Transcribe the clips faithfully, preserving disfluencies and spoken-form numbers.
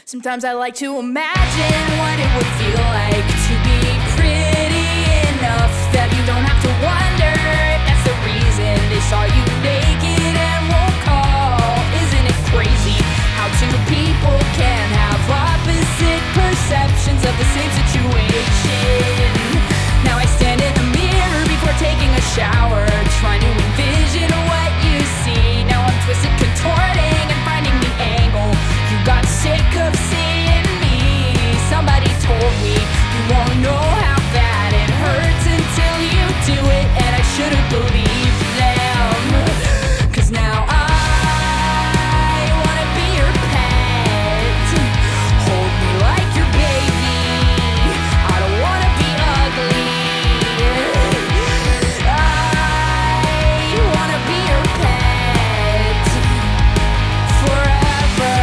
Sometimes I like to imagine what it would feel like to be pretty enough that you don't have to wonder if that's the reason they saw you naked and won't call. Isn't it crazy how two people can have opposite perceptions of the same situation? Now I stand in the mirror before taking a shower, trying to envision what you see. Now I'm twisted, contorting, and finding the angle. You got sick of seeing me. Somebody told me you won't know how bad it hurts until you do it, and I should've believed them. Cause now I wanna be your pet. Hold me like your baby. I don't wanna be ugly. I wanna be your pet forever.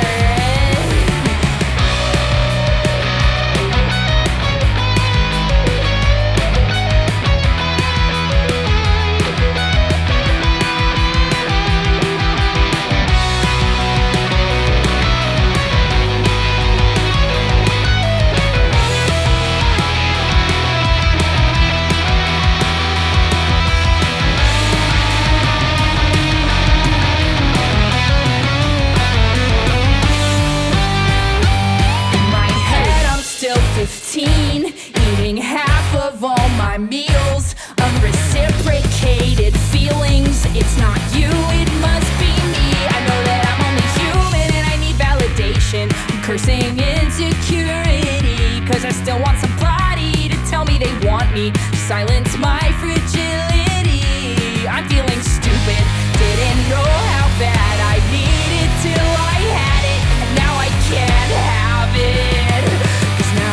In my head, I'm still fifteen, eating half of all my meals. Unreciprocated feelings. It's not you, it must be me. I know that I'm only human and I need validation. I'm cursing insecurity, cause I still want somebody to tell me they want me, to silence my fragility. I'm feeling stupid, didn't know how bad I needed till I had it, and now I can't have it. Cause now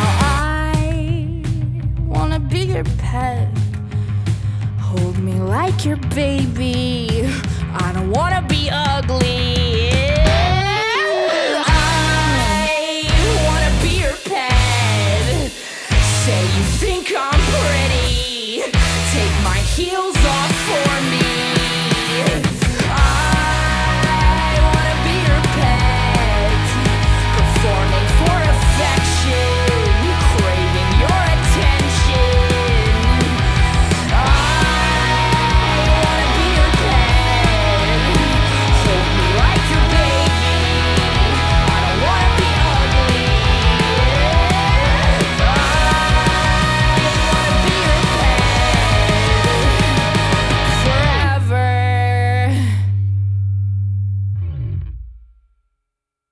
I wanna be your pet. Hold me like your baby. I don't wanna be ugly.